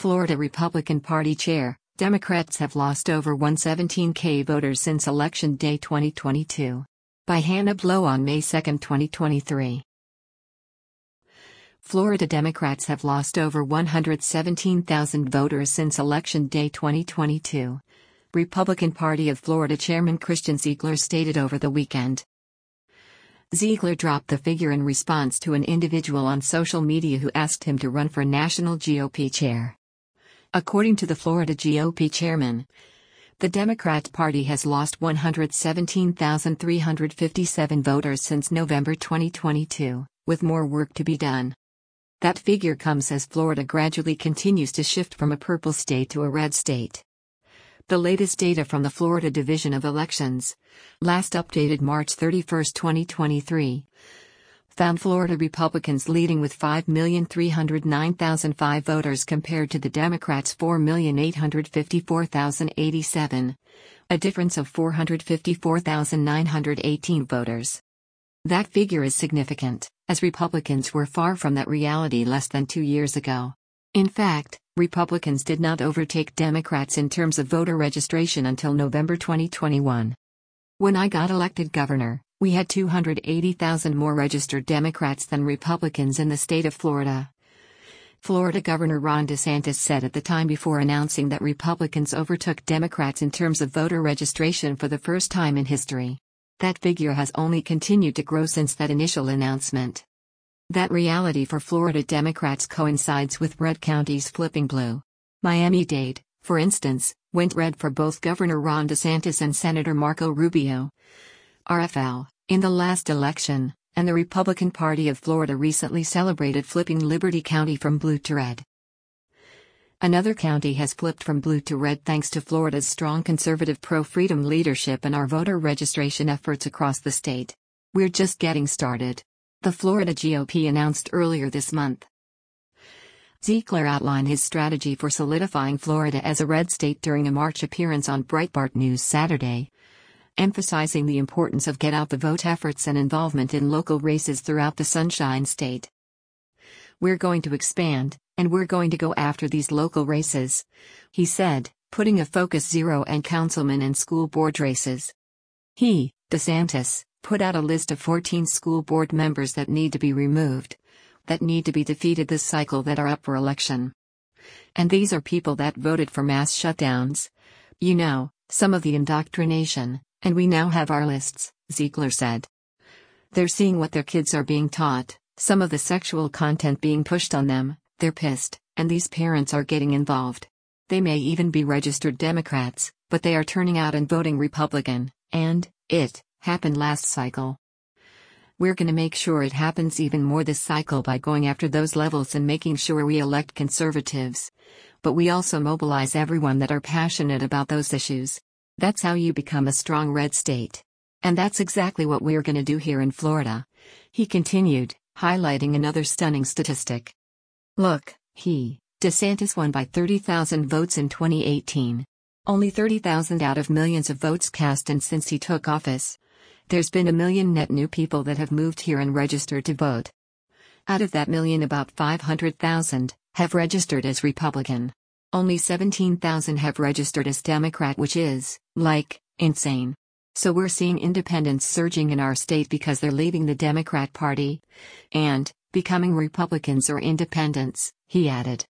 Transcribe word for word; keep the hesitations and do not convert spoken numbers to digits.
Florida Republican Party Chair, Democrats have lost over one hundred seventeen thousand voters since Election Day twenty twenty-two. By Hannah Blow on May second, twenty twenty-three. Florida Democrats have lost over one hundred seventeen thousand voters since Election Day twenty twenty-two. Republican Party of Florida Chairman Christian Ziegler stated over the weekend. Ziegler dropped the figure in response to an individual on social media who asked him to run for national G O P chair. According to the Florida G O P chairman, the Democrat Party has lost one hundred seventeen thousand three hundred fifty-seven voters since November twenty twenty-two, with more work to be done. That figure comes as Florida gradually continues to shift from a purple state to a red state. The latest data from the Florida Division of Elections, last updated March thirty-first, twenty twenty-three, found Florida Republicans leading with five million three hundred nine thousand five voters compared to the Democrats' four million eight hundred fifty-four thousand eighty-seven, a difference of four hundred fifty-four thousand nine hundred eighteen voters. That figure is significant, as Republicans were far from that reality less than two years ago. In fact, Republicans did not overtake Democrats in terms of voter registration until November twenty twenty-one. When I got elected governor, we had two hundred eighty thousand more registered Democrats than Republicans in the state of Florida. Florida Governor Ron DeSantis said at the time before announcing that Republicans overtook Democrats in terms of voter registration for the first time in history. That figure has only continued to grow since that initial announcement. That reality for Florida Democrats coincides with red counties flipping blue. Miami-Dade, for instance, went red for both Governor Ron DeSantis and Senator Marco Rubio, R F L, in the last election, and the Republican Party of Florida recently celebrated flipping Liberty County from blue to red. Another county has flipped from blue to red thanks to Florida's strong conservative pro-freedom leadership and our voter registration efforts across the state. We're just getting started, the Florida G O P announced earlier this month. Ziegler outlined his strategy for solidifying Florida as a red state during a March appearance on Breitbart News Saturday, emphasizing the importance of get-out-the-vote efforts and involvement in local races throughout the Sunshine State. We're going to expand, and we're going to go after these local races, he said, putting a focus zero on councilman and school board races. He, DeSantis, put out a list of fourteen school board members that need to be removed, that need to be defeated this cycle that are up for election. And these are people that voted for mass shutdowns. You know, some of the indoctrination. And we now have our lists, Ziegler said. They're seeing what their kids are being taught, some of the sexual content being pushed on them, they're pissed, and these parents are getting involved. They may even be registered Democrats, but they are turning out and voting Republican, and it happened last cycle. We're going to make sure it happens even more this cycle by going after those levels and making sure we elect conservatives. But we also mobilize everyone that are passionate about those issues. That's how you become a strong red state. And that's exactly what we're going to do here in Florida, he continued, highlighting another stunning statistic. Look, he, DeSantis won by thirty thousand votes in twenty eighteen. Only thirty thousand out of millions of votes cast, and since he took office, there's been a million net new people that have moved here and registered to vote. Out of that million, about five hundred thousand have registered as Republican. Only seventeen thousand have registered as Democrat, which is, like, insane. So we're seeing independents surging in our state because they're leaving the Democrat Party and becoming Republicans or independents, he added.